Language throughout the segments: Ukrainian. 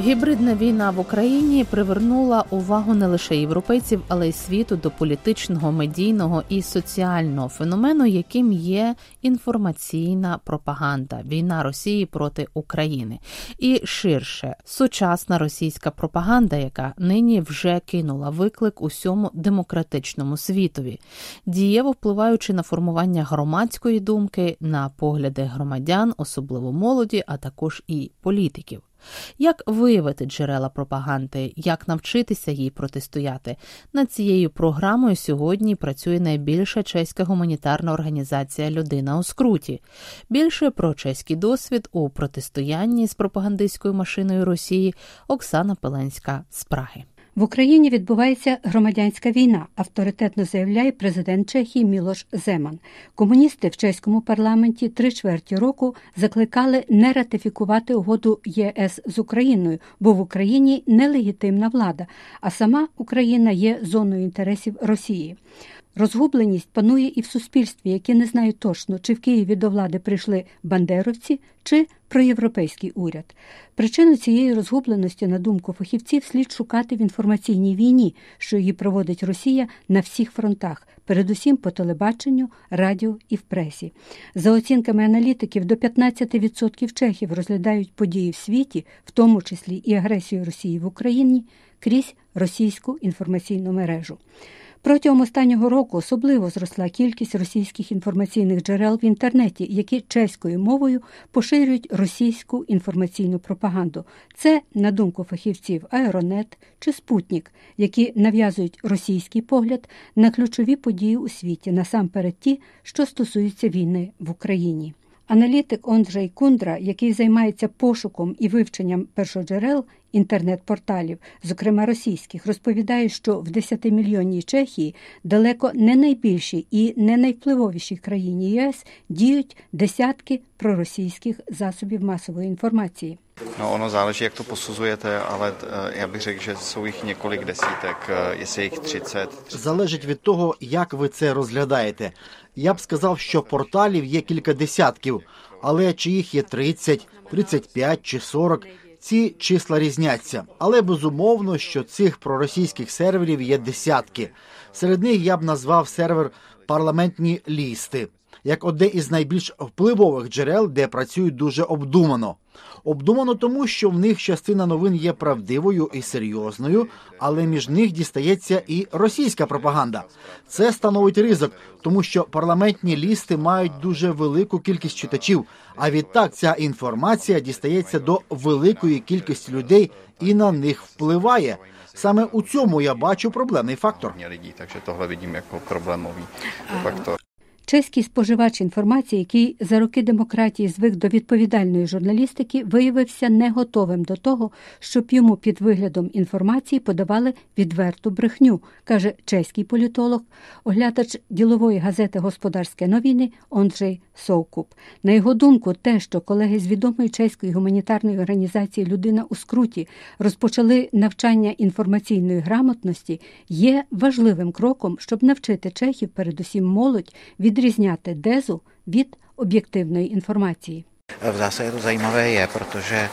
Гібридна війна в Україні привернула увагу не лише європейців, але й світу до політичного, медійного і соціального феномену, яким є інформаційна пропаганда, війна Росії проти України. І ширше, сучасна російська пропаганда, яка нині вже кинула виклик усьому демократичному світові, дієво впливаючи на формування громадської думки, на погляди громадян, особливо молоді, а також і політиків. Як виявити джерела пропаганди, як навчитися їй протистояти? Над цією програмою сьогодні працює найбільша чеська гуманітарна організація «Людина у скруті». Більше про чеський досвід у протистоянні з пропагандистською машиною Росії Оксана Пеленська з Праги. В Україні відбувається громадянська війна, авторитетно заявляє президент Чехії Мілош Земан. Комуністи в чеському парламенті 3/4 року закликали не ратифікувати угоду ЄС з Україною, бо в Україні нелегітимна влада, а сама Україна є зоною інтересів Росії. Розгубленість панує і в суспільстві, яке не знає точно, чи в Києві до влади прийшли бандеровці, чи проєвропейський уряд. Причину цієї розгубленості, на думку фахівців, слід шукати в інформаційній війні, що її проводить Росія на всіх фронтах, передусім по телебаченню, радіо і в пресі. За оцінками аналітиків, до 15% чехів розглядають події в світі, в тому числі і агресію Росії в Україні, крізь російську інформаційну мережу. Протягом останнього року особливо зросла кількість російських інформаційних джерел в інтернеті, які чеською мовою поширюють російську інформаційну пропаганду. Це, на думку фахівців, Аеронет чи Спутник, які нав'язують російський погляд на ключові події у світі, насамперед ті, що стосуються війни в Україні. Аналітик Онджей Кундра, який займається пошуком і вивченням першоджерел інтернет-порталів, зокрема російських, розповідає, що в 10-мільйонній Чехії, далеко не найбільшій і не найвпливовішій країні ЄС, діють десятки проросійських засобів масової інформації. Ono záleží, jak to posuzujete, ale já bych řekl, že jsou jich několik desítek, jestli jich 30. Залежить від того, як ви це розглядаєте. Я б сказав, що порталів є кілька десятків, але чи їх є 30, 35 чи 40, ці числа різняться. Але безумовно, що цих проросійських серверів є десятки. Серед них я б назвав сервер «Парламентні лісти» як одне із найбільш впливових джерел, де працюють дуже обдумано. Обдумано тому, що в них частина новин є правдивою і серйозною, але між них дістається і російська пропаганда. Це становить ризик, тому що парламентні лісти мають дуже велику кількість читачів, а відтак ця інформація дістається до великої кількості людей і на них впливає. Саме у цьому я бачу проблемний фактор. Takže tohle vidím jako problémový faktor. Чеський споживач інформації, який за роки демократії звик до відповідальної журналістики, виявився не готовим до того, щоб йому під виглядом інформації подавали відверту брехню, каже чеський політолог, оглядач ділової газети «Господарське новини» Онджей Совкуп. На його думку, те, що колеги з відомої чеської гуманітарної організації «Людина у скруті» розпочали навчання інформаційної грамотності, є важливим кроком, щоб навчити чехів, передусім молодь, відрізняти дезу від об'єктивної інформації. V zásadě to zajímavé je, protože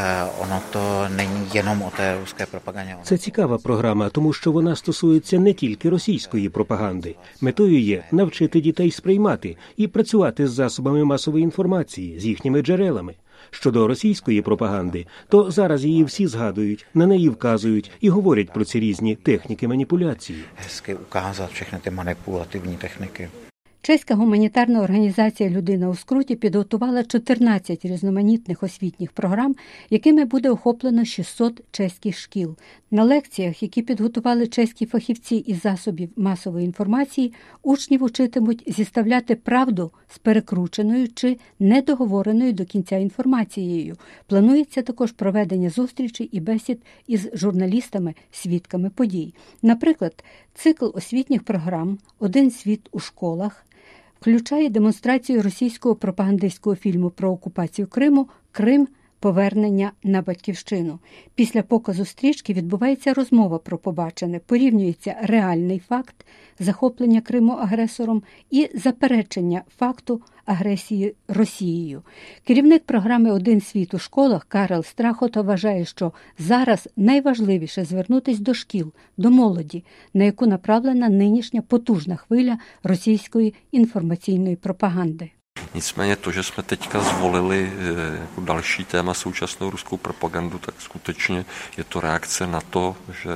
ono to není jenom o té ruské propagandě. Це цікава програма, тому що вона стосується не тільки російської пропаганди. Метою є навчити дітей сприймати і працювати з засобами масової інформації, з їхніми джерелами. Щодо російської пропаганди, то зараз її всі згадують, на неї вказують і говорять про ці різні техніки маніпуляції. Hezky ukázat všechny ty manipulativní techniky. Чеська гуманітарна організація «Людина у скруті» підготувала 14 різноманітних освітніх програм, якими буде охоплено 600 чеських шкіл. На лекціях, які підготували чеські фахівці із засобів масової інформації, учнів учитимуть зіставляти правду з перекрученою чи недоговореною до кінця інформацією. Планується також проведення зустрічей і бесід із журналістами, свідками подій. Наприклад, цикл освітніх програм «Один світ у школах» включає демонстрацію російського пропагандистського фільму про окупацію Криму «Крим. повернення на батьківщину. Після показу стрічки відбувається розмова про побачене, порівнюється реальний факт захоплення Криму агресором і заперечення факту агресії Росією. Керівник програми «Один світ» у школах Карел Страхота вважає, що зараз найважливіше звернутися до шкіл, до молоді, на яку направлена нинішня потужна хвиля російської інформаційної пропаганди. Nicméně to, že jsme teďka zvolili jako další téma současnou ruskou propagandu, tak skutečně je to reakce na to, že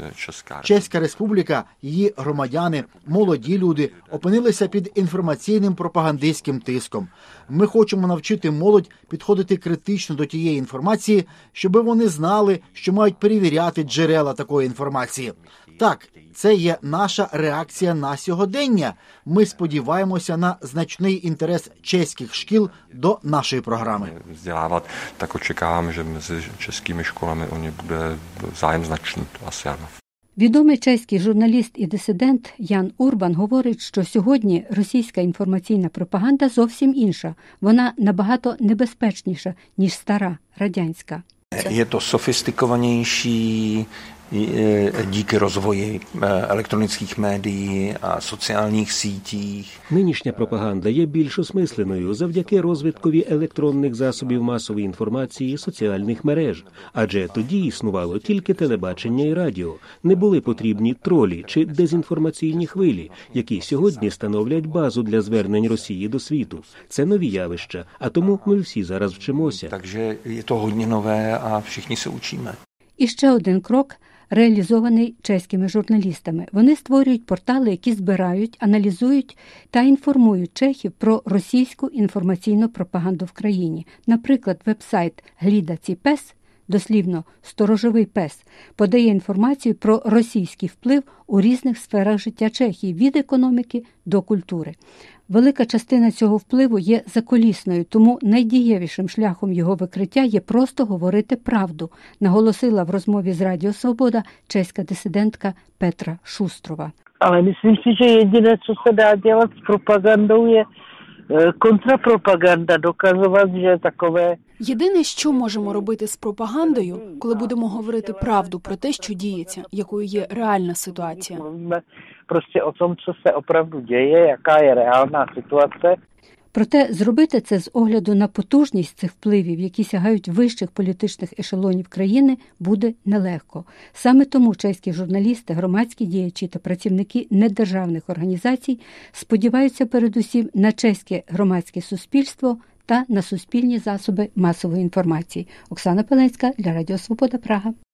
Чеська Республіка, її громадяни, молоді люди опинилися під інформаційним пропагандистським тиском. Ми хочемо навчити молодь підходити критично до тієї інформації, щоб вони знали, що мають перевіряти джерела такої інформації. Так, це є наша реакція на сьогодення. Ми сподіваємося на значний інтерес чеських шкіл до нашої програми. Vzdělávat, tak očekávám, že mezi českými školami o ně bude zájem značný, to asi ano. Відомий чеський журналіст і дисидент Ян Урбан говорить, що сьогодні російська інформаційна пропаганда зовсім інша. Вона набагато небезпечніша, ніж стара, радянська. Je to sofistikovanější díky rozvoji elektronických médií a sociálních sítích. Нинішня пропаганда є більш осмисленою завдяки розвиткові електронних засобів масової інформації і соціальних мереж. Адже тоді існувало тільки телебачення і радіо. Не були потрібні тролі чи дезінформаційні хвилі, які сьогодні становлять базу для звернень Росії до світу. Це нові явища, а тому ми всі зараз вчимося. Takže je to hodně nové a všichni se učíme. І ще один крок – реалізований чеськими журналістами. Вони створюють портали, які збирають, аналізують та інформують чехів про російську інформаційну пропаганду в країні. Наприклад, веб-сайт «Глідаcí пес», дослівно «Сторожовий пес», подає інформацію про російський вплив у різних сферах життя Чехії, від економіки до культури. Велика частина цього впливу є закулісною, тому найдієвішим шляхом його викриття є просто говорити правду, наголосила в розмові з Радіо Свобода чеська дисидентка Петра Шустрова. Ale myslím si, že jediné, co se dá dělat s propagandou, je kontrapropaganda, dokazovat, že takové... Єдине, що можемо робити з пропагандою, коли будемо говорити правду про те, що діється, якою є реальна ситуація. Prostě o tom, co se opravdu děje, jaká je reálná situace. Проте зробити це з огляду на потужність цих впливів, які сягають вищих політичних ешелонів країни, буде нелегко. Саме тому чеські журналісти, громадські діячі та працівники недержавних організацій сподіваються передусім на чеське громадське суспільство та на суспільні засоби масової інформації. Оксана Пеленська для Радіо Свобода, Прага.